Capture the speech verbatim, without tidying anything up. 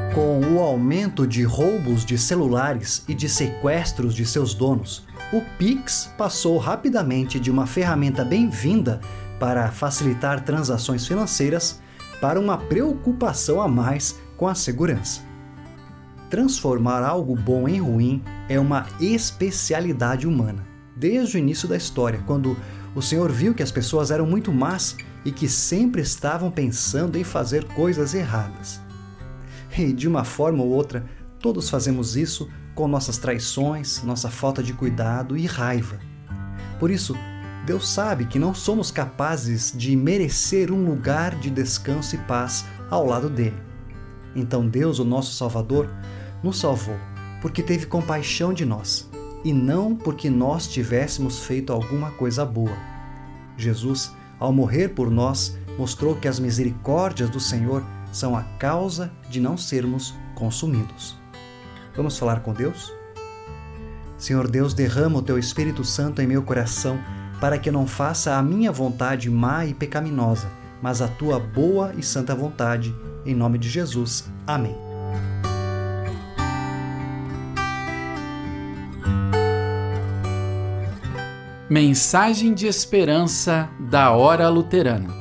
Com o aumento de roubos de celulares e de sequestros de seus donos, o Pix passou rapidamente de uma ferramenta bem-vinda para facilitar transações financeiras para uma preocupação a mais com a segurança. Transformar algo bom em ruim é uma especialidade humana, desde o início da história, quando o Senhor viu que as pessoas eram muito más e que sempre estavam pensando em fazer coisas erradas. E de uma forma ou outra, todos fazemos isso com nossas traições, nossa falta de cuidado e raiva. Por isso, Deus sabe que não somos capazes de merecer um lugar de descanso e paz ao lado dele. Então Deus, o nosso Salvador, nos salvou porque teve compaixão de nós e não porque nós tivéssemos feito alguma coisa boa. Jesus, ao morrer por nós, mostrou que as misericórdias do Senhor são a causa de não sermos consumidos. Vamos falar com Deus? Senhor Deus, derrama o Teu Espírito Santo em meu coração para que eu não faça a minha vontade má e pecaminosa, mas a Tua boa e santa vontade. Em nome de Jesus. Amém. Mensagem de esperança da Hora Luterana.